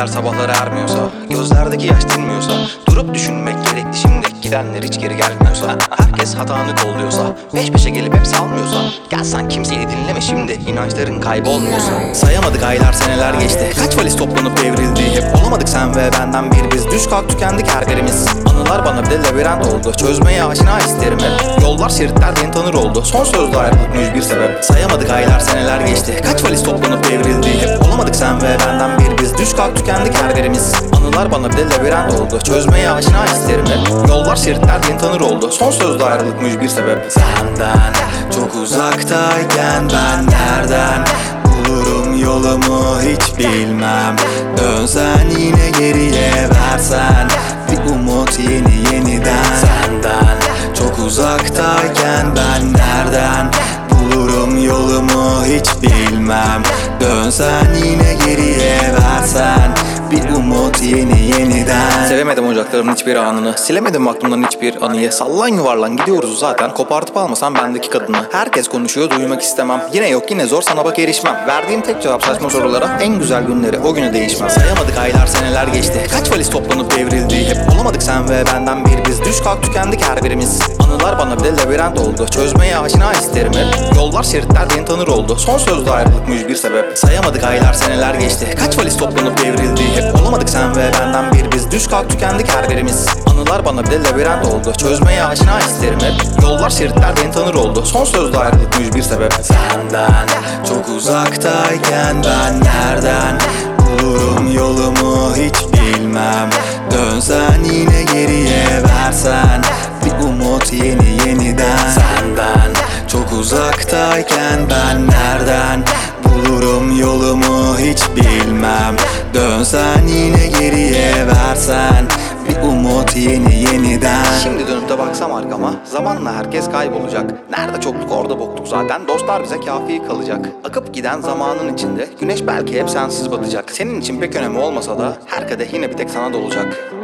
geceler sabahlara ermiyorsa, gözlerdeki yaş dinmiyorsa, durup düşünmek gerekli şimdi. Gidenler hiç geri gelmiyorsa, herkes hatanı kolluyorsa, peş peşe gelip hep salmıyorsa, gelsen kimseyi dinleme şimdi, inançların kaybolmuyorsa. Sayamadık aylar seneler geçti, kaç valiz toplanıp devrildi. Hep olamadık sen ve benden bir biz, düş kalk tükendik her birimiz. Anılar bana bir de labirent oldu, çözmeye aşina isterim hep. Yollar şeritler beni tanır oldu, son sözde ayrılıkmış bir sebep. Sayamadık aylar seneler geçti, kaç valiz toplanıp devrildi. Hep olamadık sen ve benden bir biz, düş kalk tükendik her birimiz. Anılar bana bir de labirent oldu, çözmeye aşina isterim hep. Yollar şeritler beni tanır oldu, son sözde ayrılıkmış bir sebep. Senden çok uzaktayken ben nereden bulurum yolumu hiç bilmem. Dönsen yine geriye versen bir umut yeniden. Senden çok uzaktayken ben nereden bulurum yolumu hiç bilmem. Dönsen yine geriye versen bir umut yeniden. Sevemedim ocakların hiçbir anını, silemedim aklımdan hiçbir anıyı. Sallan yuvarlan gidiyoruz zaten, kopartıp almasam bendeki kadını. Herkes konuşuyor duymak istemem, yine yok yine zor sana bak erişmem. Verdiğim tek cevap saçma sorulara, en güzel günleri o güne değişmez. Sayamadık aylar seneler geçti, kaç valiz toplanıp devrildi. Hep olamadık sen ve benden bir biz, düş kalk tükendik her birimiz. Anılar bana bir de labirent oldu, çözmeye aşina isterim hep. Yollar şeritler beni tanır oldu, son sözde ayrılıkmış bir sebep. Sayamadık aylar seneler geçti, kaç valiz toplanıp devrildi. Hep olamadık sen ve benden bir biz, düş kalk tükendik her birimiz. Anılar bana bir de labirent oldu, çözmeye aşina isterim hep. Yollar şeritler beni tanır oldu, son sözde ayrılıkmış bir sebep. Senden çok uzaktayken ben nereden bulurum yolumu hiç bilmem. Dönsen yine geriye versen bir umut yeniden. Senden çok uzaktayken ben nereden bulurum yolumu hiç bilmem. Dönsen yine geriye versen bir umut yeniden. Şimdi dönüp de baksam arkama, zamanla herkes kaybolacak. Nerede çokluk orada bokluk zaten, dostlar bize kafi kalacak. Akıp giden zamanın içinde güneş belki hep sensiz batacak. Senin için pek önemi olmasa da her kadeh yine bir tek sana dolacak.